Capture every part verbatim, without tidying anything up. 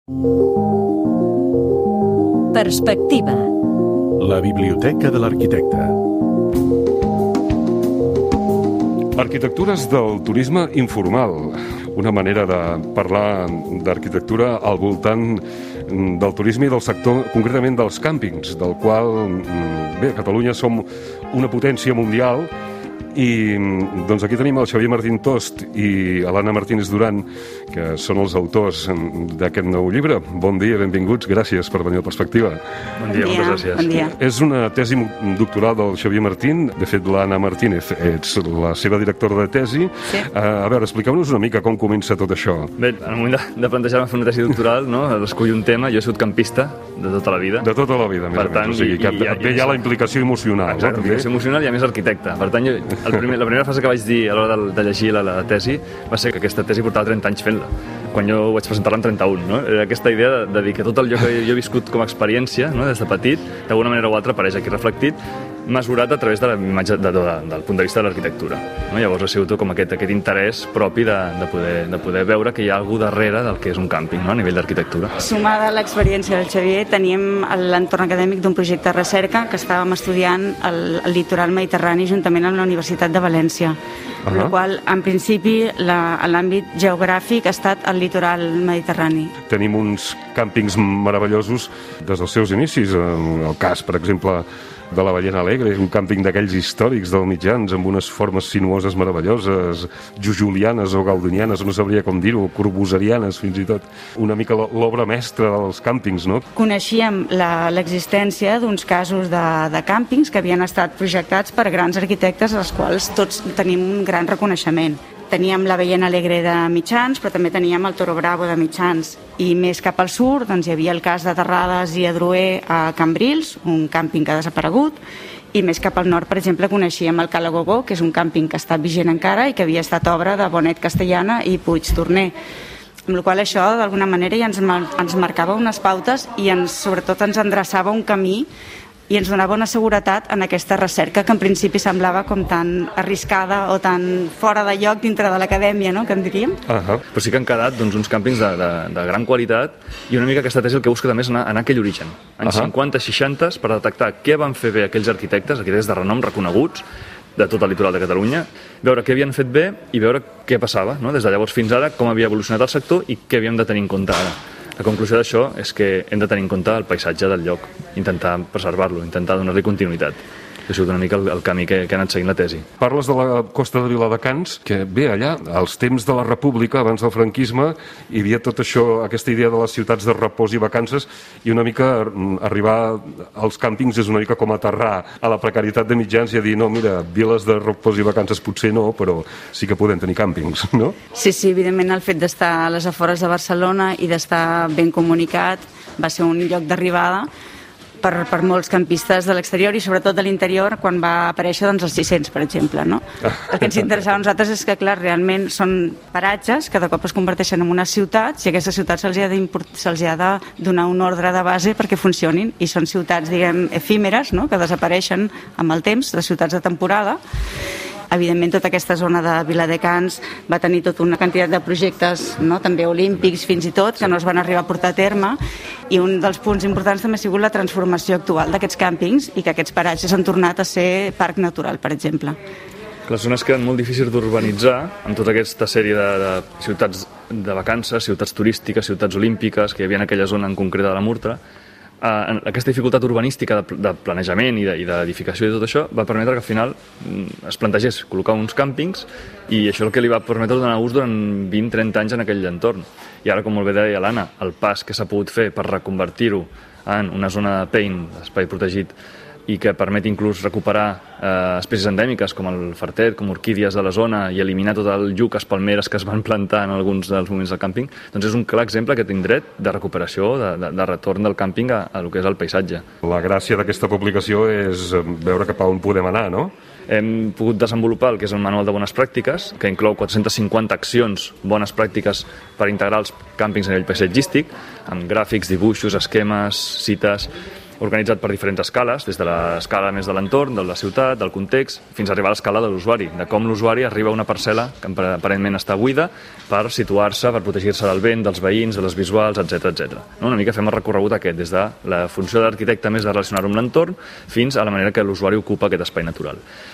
Perspectiva. La biblioteca de l'arquitecte. Arquitectures del turisme informal, una manera de parlar d'arquitectura al voltant del turisme i del sector, concretament dels càmpings, del qual, bé, a Catalunya som una potència mundial i doncs aquí tenim el Xavier Martín Tost i l'Anna Martínez Duran, que són els autors d'aquest nou llibre. Bon dia, benvinguts, gràcies per venir a Perspectiva. Bon dia, moltes gràcies. Bon dia. És una tesi doctoral del Xavier Martín, de fet l'Anna Martínez ets la seva directora de tesi. Sí. Uh, a veure, expliqueu-nos una mica com comença tot això. Bé, en el moment de, de plantejar-me fer una tesi doctoral, no, escollir un tema, jo he sigut campista de tota la vida. De tota la vida, a més Per a més. tant, O sigui, que i- i- et ve ja la implicació emocional. Exacte, no, també? implicació emocional i a més arquitecte. Per tant, jo, el primer, la primera frase que vaig dir a l'hora de, de llegir la, la tesi va ser que aquesta tesi portava trenta anys fent-la, quan jo vaig presentar-la en trenta-un. No? Era aquesta idea de, de dir que tot el lloc que jo he viscut com a experiència, no, des de petit, d'alguna manera o altra apareix aquí reflectit, mesurat a través de la imatge de, de, del punt de vista de l'arquitectura. No? Llavors ha sigut com aquest, aquest interès propi de, de, poder, de poder veure que hi ha algú darrere del que és un càmping, no? A nivell d'arquitectura. Sumada a l'experiència del Xavier, teníem l'entorn acadèmic d'un projecte de recerca que estàvem estudiant el, el litoral mediterrani juntament amb la Universitat de València. Uh-huh. Per la qual, en principi, la, l'àmbit geogràfic ha estat el litoral mediterrani. Tenim uns càmpings meravellosos des dels seus inicis. El cas, per exemple, de la Ballena Alegre, un càmping d'aquells històrics del mitjans, amb unes formes sinuoses meravelloses, jujulianes o gaudinianes, no sabria com dir-ho, corbuserianes fins i tot. Una mica l'obra mestra dels càmpings, no? Coneixíem la, l'existència d'uns casos de, de càmpings que havien estat projectats per grans arquitectes als quals tots tenim un gran reconeixement. Teníem la Ballena Alegre de mitjans, però també teníem el Toro Bravo de mitjans. I més cap al sud doncs, hi havia el cas de Terrades i Adroer a Cambrils, un càmping que ha desaparegut, i més cap al nord, per exemple, coneixíem el Cala Gogó, que és un càmping que està vigent encara i que havia estat obra de Bonet Castellana i Puig Torner. Amb la qual cosa això, d'alguna manera, ja ens, ens marcava unes pautes i ens, sobretot ens endreçava un camí i ens donava una seguretat en aquesta recerca que en principi semblava com tan arriscada o tan fora de lloc dintre de l'acadèmia, no?, que en diríem. Uh-huh. Però sí que han quedat doncs, uns càmpings de, de, de gran qualitat i una mica aquesta tesi el que busca també és anar, anar a aquell origen, anys Uh-huh. cinquanta, seixanta, per detectar què van fer bé aquells arquitectes, arquitectes de renom reconeguts, de tot el litoral de Catalunya, veure què havien fet bé i veure què passava, no? Des de llavors fins ara, com havia evolucionat el sector i què havíem de tenir en compte ara. La conclusió d'això és que hem de tenir en compte el paisatge del lloc, intentar preservar-lo, intentar donar-li continuïtat. Ha sigut una mica el, el camí que, que ha anat seguint la tesi. Parles de la costa de Viladecans, que bé, allà, als temps de la República, abans del franquisme, hi havia tot això, aquesta idea de les ciutats de repòs i vacances, i una mica arribar als càmpings és una mica com aterrar a la precarietat de mitjans i a dir, no, mira, viles de repòs i vacances potser no, però sí que podem tenir càmpings, no? Sí, sí, evidentment el fet d'estar a les afores de Barcelona i d'estar ben comunicat va ser un lloc d'arribada per, per molts campistes de l'exterior i sobretot de l'interior quan va aparèixer doncs, els sis-cents, per exemple. No? El que ens interessava a nosaltres és que, clar, realment són paratges que de cop es converteixen en unes ciutats i a aquestes ciutats se'ls ha, se'ls ha de donar un ordre de base perquè funcionin i són ciutats, diguem, efímeres, no? Que desapareixen amb el temps, de ciutats de temporada. Evidentment, tota aquesta zona de Viladecans va tenir tota una quantitat de projectes, no? També olímpics fins i tot, que no es van arribar a portar a terme, i un dels punts importants també ha sigut la transformació actual d'aquests càmpings i que aquests paratges han tornat a ser parc natural, per exemple. Les zones queden molt difícils d'urbanitzar amb tota aquesta sèrie de, de ciutats de vacances, ciutats turístiques, ciutats olímpiques que hi havia en aquella zona en concret de la Murtra. Uh, aquesta dificultat urbanística de, de planejament i d'edificació i tot això va permetre que al final es plantegés col·locar uns càmpings i això és el que li va permetre donar ús durant vint a trenta anys en aquell entorn. I ara, com molt bé deia l'Anna, el pas que s'ha pogut fer per reconvertir-ho en una zona de P E I N, espai protegit, i que permet inclús recuperar eh, espècies endèmiques com el fartet, com orquídies de la zona i eliminar tot el lluc, les palmeres que es van plantar en alguns dels moments del càmping, doncs és un clar exemple aquest indret de recuperació, de, de, de retorn del càmping a, a el que és el paisatge. La gràcia d'aquesta publicació és veure cap a on podem anar, no? Hem pogut desenvolupar el que és el manual de bones pràctiques, que inclou quatre-centes cinquanta accions bones pràctiques per integrar els càmpings a nivell paisatgístic, amb gràfics, dibuixos, esquemes, cites. organitzat per diferents escales, des de l'escala més de l'entorn, de la ciutat, del context, fins a arribar a l'escala de l'usuari, de com l'usuari arriba a una parcel·la que aparentment està buida per situar-se, per protegir-se del vent, dels veïns, de les visuals, etcètera etcètera. No? Una mica fem el recorregut aquest, des de la funció de l'arquitecte més de relacionar-ho amb l'entorn fins a la manera que l'usuari ocupa aquest espai natural.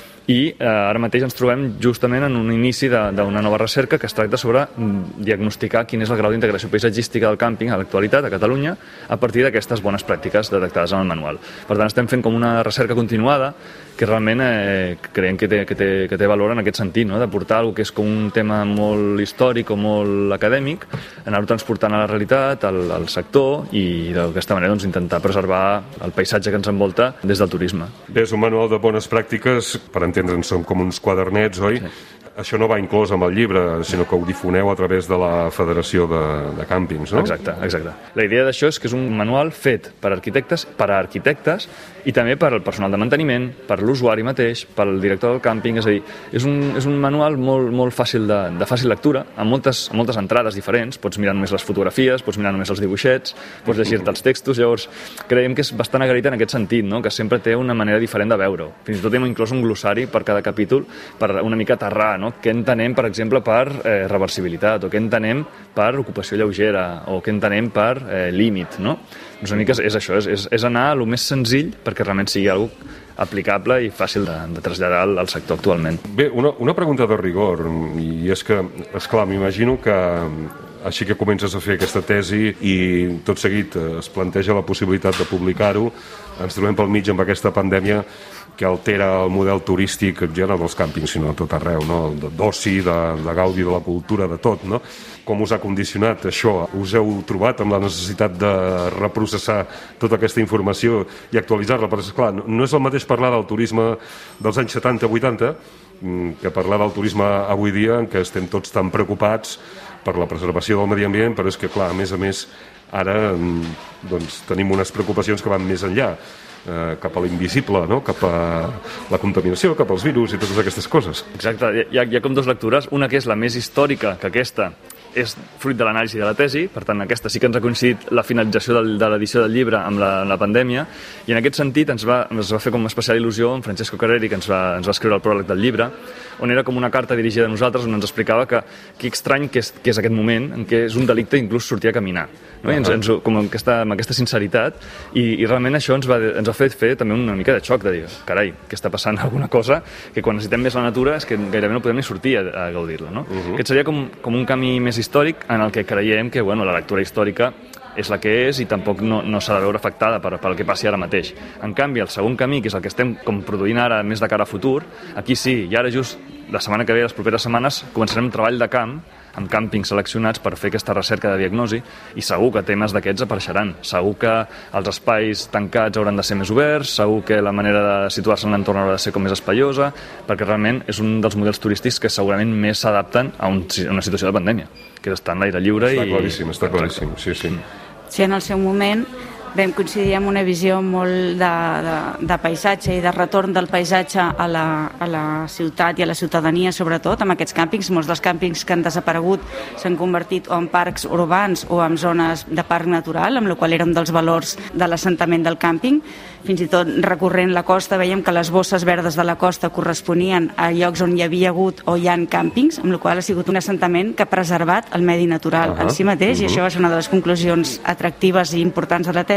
I eh, ara mateix ens trobem justament en un inici d'una nova recerca que es tracta sobre diagnosticar quin és el grau d'integració paisatgística del càmping a l'actualitat a Catalunya a partir d'aquestes bones pràctiques detectades en el manual. Per tant, estem fent com una recerca continuada que realment eh, creiem que té, que, té, que té valor en aquest sentit, no? De portar alguna que és com un tema molt històric o molt acadèmic, anar-ho transportant a la realitat, al, al sector, i d'aquesta manera doncs, intentar preservar el paisatge que ens envolta des del turisme. Bé, és un manual de bones pràctiques, per entendre'ns, són com uns quadernets, oi? Sí. Això no va inclòs amb el llibre, sinó que ho difoneu a través de la Federació de, de Càmpings, no? Exacte, exacte. La idea d'això és que és un manual fet per arquitectes, per a arquitectes, i també per al personal de manteniment, per l'usuari mateix, pel director del càmping, és a dir, és un, és un manual molt, molt fàcil de, de fàcil lectura, amb moltes, amb moltes entrades diferents, pots mirar només les fotografies, pots mirar només els dibuixets, pots llegir-te els textos, llavors creiem que és bastant agraït en aquest sentit, no? Que sempre té una manera diferent de veure-ho. Fins i tot hem inclòs un glossari per cada capítol, per una mica aterrar, no? Què entenem, per exemple, per eh, reversibilitat, o què entenem per ocupació lleugera, o què entenem per eh, límit, no? Doncs una mica és, és això, és, és, és anar a lo més senzill perquè realment sigui algo aplicable i fàcil de, de traslladar al, al sector actualment. Bé, una, una pregunta de rigor, i és que, esclar, m'imagino que així que comences a fer aquesta tesi i tot seguit es planteja la possibilitat de publicar-ho, ens trobem pel mig amb aquesta pandèmia que altera el model turístic ja no dels càmpings, sinó a tot arreu, no? D'oci, de, de gaudi de la cultura, de tot, no? Com us ha condicionat això? Us heu trobat amb la necessitat de reprocessar tota aquesta informació i actualitzar-la? Perquè, esclar, no és el mateix parlar del turisme dels anys setanta vuitanta que parlar del turisme avui dia, en què estem tots tan preocupats per la preservació del medi ambient, però és que, clar, a més a més, ara doncs, tenim unes preocupacions que van més enllà, eh, cap a l'invisible, no? Cap a la contaminació, cap als virus i totes aquestes coses. Exacte, hi ha, hi ha com dues lectures, una que és la més històrica, que aquesta és fruit de l'anàlisi de la tesi, per tant aquesta sí que ens ha coincidit la finalització del, de l'edició del llibre amb la, la pandèmia, i en aquest sentit ens va, ens va fer com una especial il·lusió en Francesco Carreri, que ens va, ens va escriure el pròleg del llibre, on era com una carta dirigida a nosaltres, on ens explicava que que estrany que és, que és aquest moment en què és un delicte inclús sortir a caminar, no? I ens, ens, com amb aquesta, amb aquesta sinceritat, i, i realment això ens va, ens ha fet fer també una mica de xoc, de dir, carai, que està passant alguna cosa, que quan necessitem més la natura és que gairebé no podem ni sortir a, a gaudir-la, no? Uh-huh. Aquest seria com, com un camí més històric en el que creiem que bueno, la lectura històrica és la que és i tampoc no, no s'ha de veure afectada per, per el que passi ara mateix. En canvi, el segon camí, que és el que estem com produint ara més de cara a futur, aquí sí, i ara just la setmana que ve, les properes setmanes, començarem un treball de camp amb càmpings seleccionats per fer aquesta recerca de diagnosi, i segur que temes d'aquests apareixeran. Segur que els espais tancats hauran de ser més oberts, segur que la manera de situar-se en l'entorn haurà de ser com més espaiosa, perquè realment és un dels models turístics que segurament més s'adapten a, un, a una situació de pandèmia, que és estar en l'aire lliure. Està i... claríssim, està claríssim, sí, sí. Sí, en el seu moment vam coincidir amb una visió molt de, de, de paisatge i de retorn del paisatge a la, a la ciutat i a la ciutadania, sobretot, amb aquests càmpings. Molts dels càmpings que han desaparegut s'han convertit o en parcs urbans o en zones de parc natural, amb la qual era un dels valors de l'assentament del càmping. Fins i tot recorrent la costa veiem que les bosses verdes de la costa corresponien a llocs on hi havia hagut o hi ha càmpings, amb la qual ha sigut un assentament que ha preservat el medi natural uh-huh. en si mateix, uh-huh. i això va ser una de les conclusions atractives i importants de la tesi.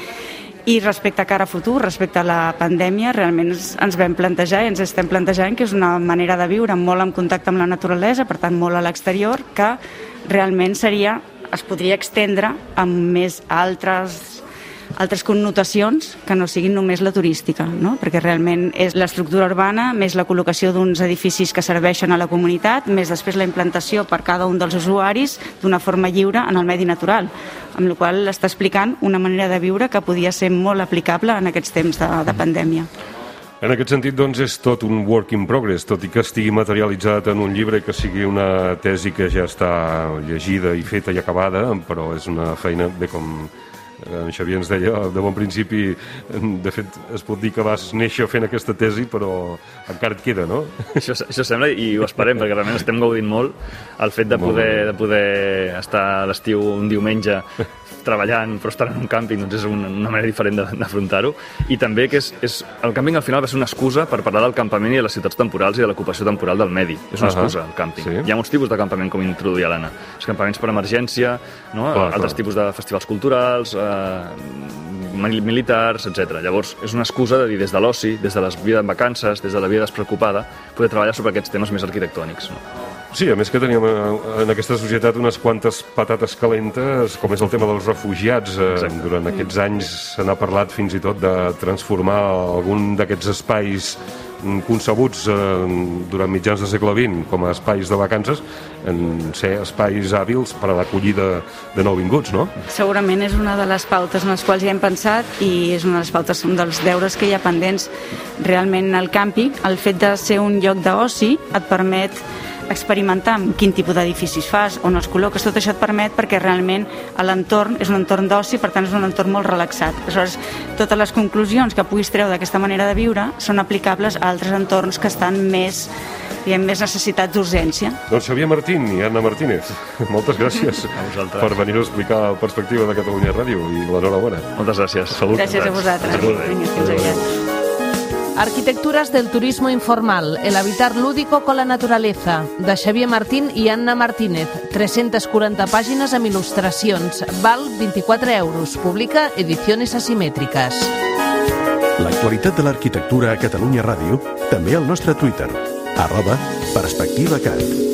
I respecte a cara a futur, respecte a la pandèmia, realment ens vam plantejar i ens estem plantejant que és una manera de viure molt en contacte amb la naturalesa, per tant molt a l'exterior, que realment seria, es podria extendre amb més altres altres connotacions que no siguin només la turística, no? Perquè realment és l'estructura urbana, més la col·locació d'uns edificis que serveixen a la comunitat, més després la implantació per cada un dels usuaris d'una forma lliure en el medi natural, amb la qual està explicant una manera de viure que podia ser molt aplicable en aquests temps de, de pandèmia. En aquest sentit, doncs, és tot un work in progress, tot i que estigui materialitzat en un llibre, que sigui una tesi que ja està llegida i feta i acabada, però és una feina, bé, com en Xavier ens deia, de bon principi, de fet, es pot dir que vas néixer fent aquesta tesi, però encara et queda, no? Això, això sembla, i ho esperem, perquè realment estem gaudint molt el fet de poder, de poder estar a l'estiu un diumenge treballant però estan en un càmping, doncs és una, una manera diferent d'afrontar-ho. I també que és, és, el càmping al final va ser una excusa per parlar del campament i de les ciutats temporals i de l'ocupació temporal del medi. És una Uh-huh. excusa, el càmping. Sí. Hi ha molts tipus de campament, com introduïa l'Anna. Els campaments per emergència, no? Clar, altres clar. tipus de festivals culturals, eh, militars, etcètera. Llavors, és una excusa de dir des de l'oci, des de la vida en vacances, des de la vida despreocupada, poder treballar sobre aquests temes més arquitectònics. No? Sí, a més que teníem eh, en aquesta societat unes quantes patates calentes, com és el tema dels refugiats. Eh, Exacte. durant aquests anys se n'ha parlat fins i tot de transformar algun d'aquests espais mm, concebuts eh, durant mitjans del segle vint com a espais de vacances en ser espais hàbils per a l'acollida de nouvinguts, no? Segurament és una de les pautes en les quals ja hem pensat i és una de les pautes, un dels deures que hi ha pendents. Realment el càmping, el fet de ser un lloc d'oci et permet experimentar amb quin tipus d'edificis fas, on els col·loques, tot això et permet perquè realment l'entorn és un entorn d'oci, per tant és un entorn molt relaxat. Aleshores, totes les conclusions que puguis treure d'aquesta manera de viure són aplicables a altres entorns que estan més, diguem, més necessitats d'urgència. Doncs Xavier Martín i Anna Martínez, moltes gràcies per venir a explicar la perspectiva de Catalunya Ràdio i l'enhorabona. Moltes gràcies. Salut. Gràcies a vosaltres. Vinga, fins aviat. Arquitecturas del turismo informal, el habitar lúdico con la naturaleza, de Xavier Martín i Anna Martínez. tres-centes quaranta pàgines amb il·lustracions. Val vint-i-quatre euros. Publica Ediciones Asimètriques. L'actualitat de l'arquitectura a Catalunya Ràdio, també al nostre Twitter, arroba perspectivacat.